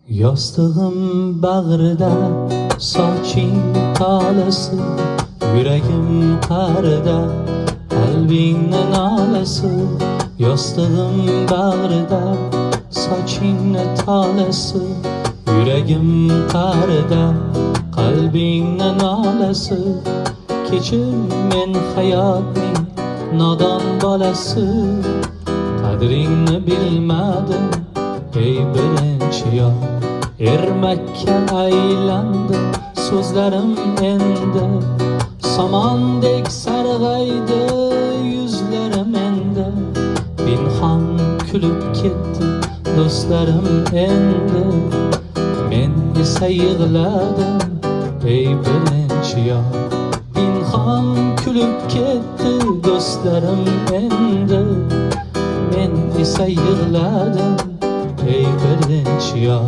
Yostig'im bag'rida, soching tolasi, yuragim qa'rida, qalbingni nolasi. Yostig'im bag'rida, sochingni tolasi, yuragim qa'rida, qalbingni nolasi. Kechir men hayotning nodon bolasi, qadringni bilmadim ey birinchi yor. Ermakka aylandi so'zlarim endi, somondek sarg'aydi yuzlarim endi. Pinhon kulib ketdi do'stlarim endi, men esa yig'ladim ey birinchi yor. Pinhon kulib ketdi do'stlarim endi, men esa yig'ladim ey birinchi yor.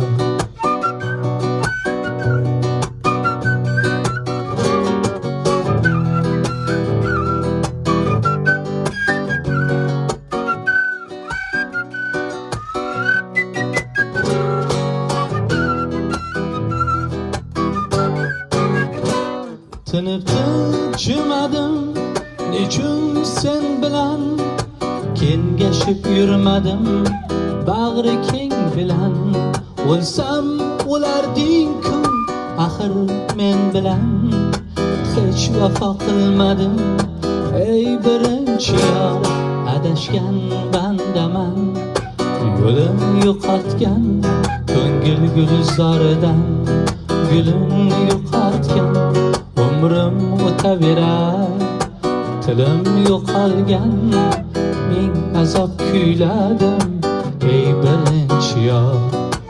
Tinib tinchimadim, nechun sen bilan kengashib yurmadim bag'ri keng bilan. O'lsam o'larding-ku axir men bilan, hech vafo qilmadim ey birinchi yor. Adashgan bandaman, yo'lim yo'qotgan, ko'ngil gulzoridan gulim yo'qotgan. Umrim o'taverar, tilim yo'qolgan, ming azob kuyladim ey birinchi yor.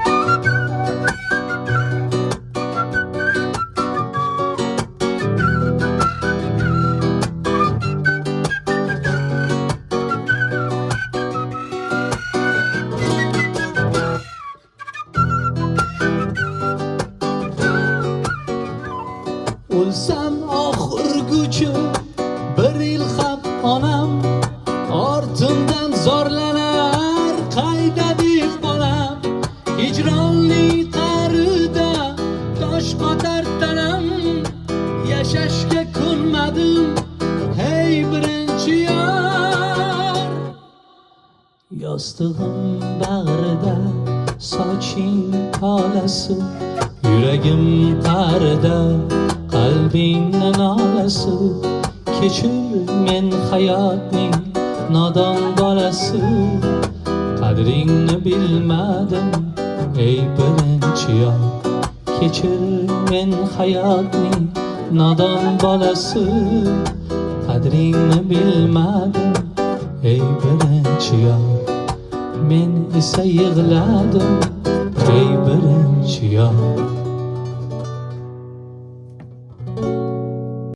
O'lsam oxirgucha bir yil ham onam, ortimdan zorlanar qayda deb bolam. Hijronli qa'rida tosh qotar tanam, yashashga ko'nmadim hey birinchi yor. Yostig'im bag'rida, soching tolasi, yuragim qa'rida, qalbingni nolasi. Kechir men hayotning nodon bolasi, qadringni bilmadim ey birinchi yor. Kechir men hayotning nodon bolasi, qadringni bilmadim ey birinchi yor. Men esa yig'ladim